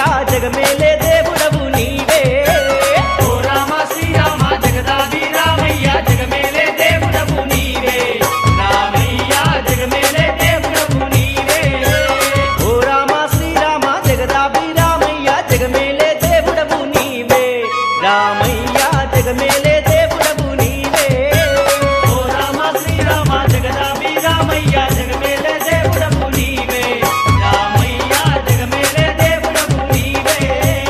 జగమేలే దేవుడవు నీవే ఓ రామ శ్రీరామ జగదాది రామయ్య జగమేలే దేవుడవు నీవే రామయ్య జగమేలే దేవుడవు నీవే ఓ రామ శ్రీరామ జగదాభిరామయ్య జగమేలే దేవుడవు నీవే రామయ్య జగమేలే దేవుడవు నీవే ఓ రామ శ్రీరామ జగదాది రామయ్య జగమేలే దేవుడవు నీవే రామయ్య జగమేలే దేవుడవు నీవే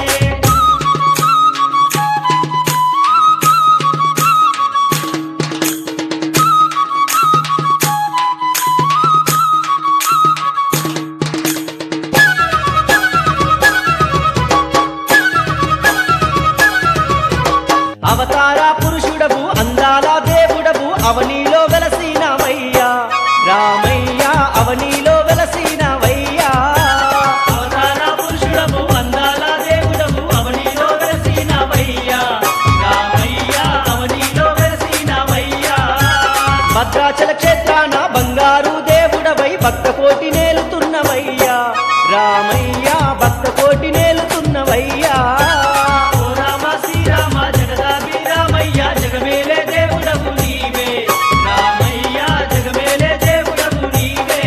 అవతార పురుషుడవు అందాల దేవుడవు అవనిలో వెలసినవయ్యా రామయ్య అవనిలో వెలసినవయ్యా అవతార పురుషుడవు అందాల దేవుడవు అవనిలో వెలసినవయ్యా రామయ్య అవనిలో వెలసినవయ్యా భద్రాచల క్షేత్రాన బంగారు దేవుడవై భక్త కోటి నేలుతున్నవయ్యా రామయ్య భక్త కోటి నేలుతున్నవయ్యా ఓ రామ శ్రీరామ జగదాది రామయ్య జగమేలే దేవుడవు నీవే రామయ్య జగమేలే దేవుడవు నీవే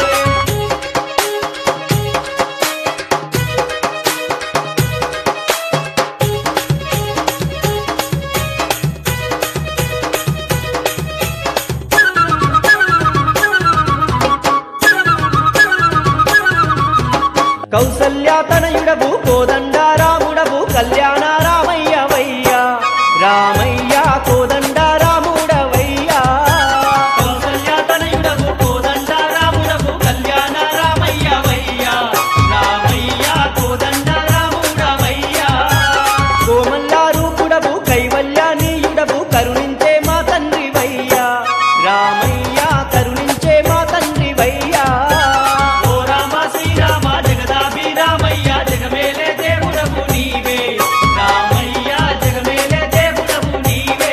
కౌసల్య తనయుడవు కోదండ రాముడవు కళ్యాణ రామయ్యవయ్యా రామయ్య కోదండ రాముడవయ్యా కౌసల్య తనయుడవు కోదండ రాముడవు కళ్యాణ రామయ్యవయ్యా రామయ్య కోదండ రాముడవయ్యా కోమల్ల రూపుడవు కైవల్యానీయుడవు కరుణించే మా తండ్రివయ్యా రామయ్య కరుణించే మా తండ్రివయ్యా ఓ రామ శ్రీరామ జగదాభి రామయ్య జగమేలే దేవుడవు నీవే రామయ్య జగమేలే దేవుడవు నీవే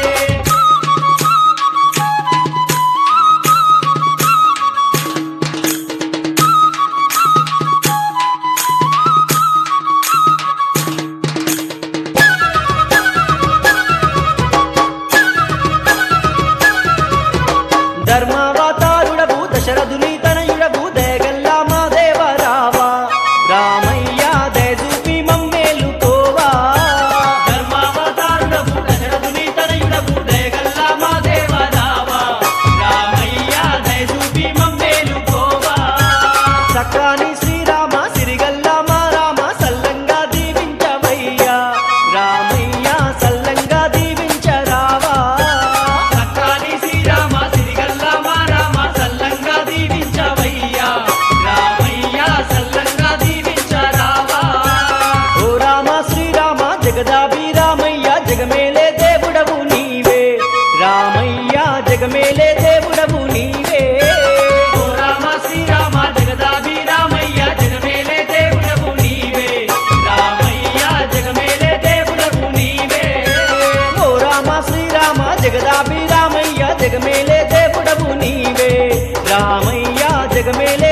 ధర్మావతారుడవు దశరథుని తనయుడవు దయగల్లా మా దేవరావా రామయ్య దయచూపి మమ్మేలుకోవా ధర్మావతారుడవు దశరథుని తనయుడవు దయగల్లా మా దేవరావా రామయ్య దయచూపి మమ్మేలుకోవా సక్కాని శ్రీరామ సిరిగల్లా మా రామ సల్లంగా దీవించవయ్యా రామయ్య సల్లంగా దీవించరావా సక్కాని శ్రీరామ సిరిగల్లా మా రామ సల్లంగా దీవించవయ్యా రామయ్య సల్లంగా దీవించరావా ఓ రామ శ్రీరామ జగదాభిరామయ్య జగమేలే దేవుడవు నీవే రామయ్య జగమేలే దేవుడవు నీవే ఓ రామ శ్రీరామ జగదాభి రామయ్య జగమేలే దేవుడవు నీవే రామయ్య జగమేలే దేవుడవు నీవే ఓ రామ శ్రీరామ జగదాభిరామయ్య జగమేలే దేవుడవు నీవే రామయ్య జగమేలే